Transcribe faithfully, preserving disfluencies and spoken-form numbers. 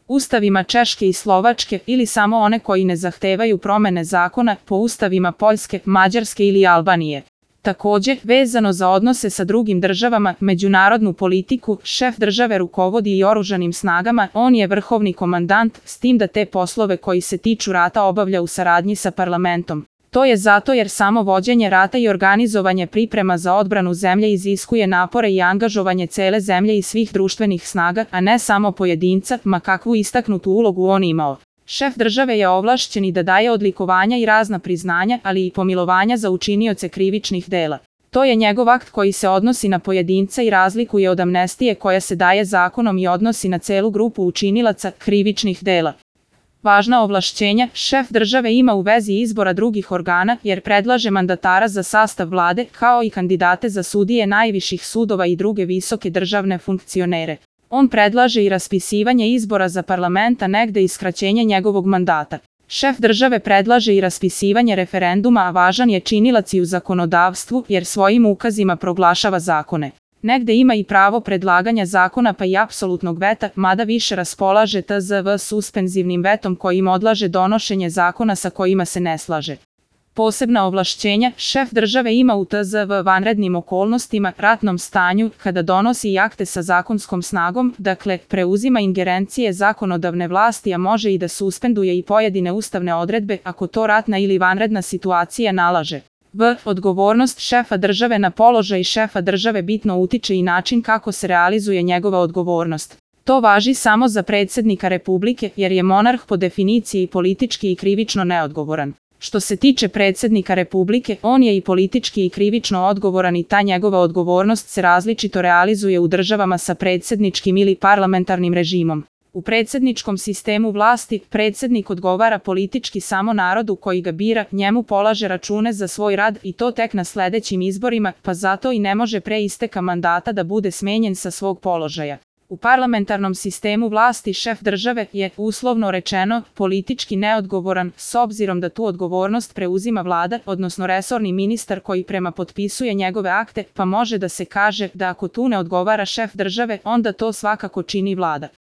ustavima Češke i Slovačke ili samo one koji ne zahtevaju promene zakona po ustavima Poljske, Mađarske ili Albanije. Takođe, vezano za odnose sa drugim državama, međunarodnu politiku, šef države rukovodi i oružanim snagama, on je vrhovni komandant, s tim da te poslove koji se tiču rata obavlja u saradnji sa parlamentom. To je zato jer samo vođenje rata i organizovanje priprema za odbranu zemlje iziskuje napore i angažovanje cele zemlje i svih društvenih snaga, a ne samo pojedinca, ma kakvu istaknutu ulogu on imao. Šef države je ovlašćen i da daje odlikovanja i razna priznanja, ali i pomilovanja za učinioce krivičnih dela. To je njegov akt koji se odnosi na pojedinca i razlikuje od amnestije koja se daje zakonom i odnosi na celu grupu učinilaca krivičnih dela. Važna ovlašćenja šef države ima u vezi izbora drugih organa jer predlaže mandatara za sastav vlade kao i kandidate za sudije najviših sudova i druge visoke državne funkcionere. On predlaže i raspisivanje izbora za parlament, a negde i skraćenje njegovog mandata. Šef države predlaže i raspisivanje referenduma, a važan je činilac i u zakonodavstvu jer svojim ukazima proglašava zakone. Negde ima i pravo predlaganja zakona pa i apsolutnog veta, mada više raspolaže tzv. Suspenzivnim vetom kojim odlaže donošenje zakona sa kojima se ne slaže. Posebna ovlašćenja šef države ima u tzv. Vanrednim okolnostima, ratnom stanju, kada donosi i akte sa zakonskom snagom, dakle, preuzima ingerencije zakonodavne vlasti, a može i da suspenduje i pojedine ustavne odredbe ako to ratna ili vanredna situacija nalaže. V. Odgovornost šefa države. Na položaj šefa države bitno utiče i način kako se realizuje njegova odgovornost. To važi samo za predsjednika Republike jer je monarh po definiciji politički i krivično neodgovoran. Što se tiče predsjednika Republike, on je i politički i krivično odgovoran i ta njegova odgovornost se različito realizuje u državama sa predsjedničkim ili parlamentarnim režimom. U predsjedničkom sistemu vlasti, predsjednik odgovara politički samo narodu koji ga bira, njemu polaže račune za svoj rad i to tek na sledećim izborima, pa zato i ne može pre isteka mandata da bude smenjen sa svog položaja. U parlamentarnom sistemu vlasti šef države je, uslovno rečeno, politički neodgovoran, s obzirom da tu odgovornost preuzima vlada, odnosno resorni ministar koji prema potpisuje njegove akte, pa može da se kaže da ako tu ne odgovara šef države, onda to svakako čini vlada.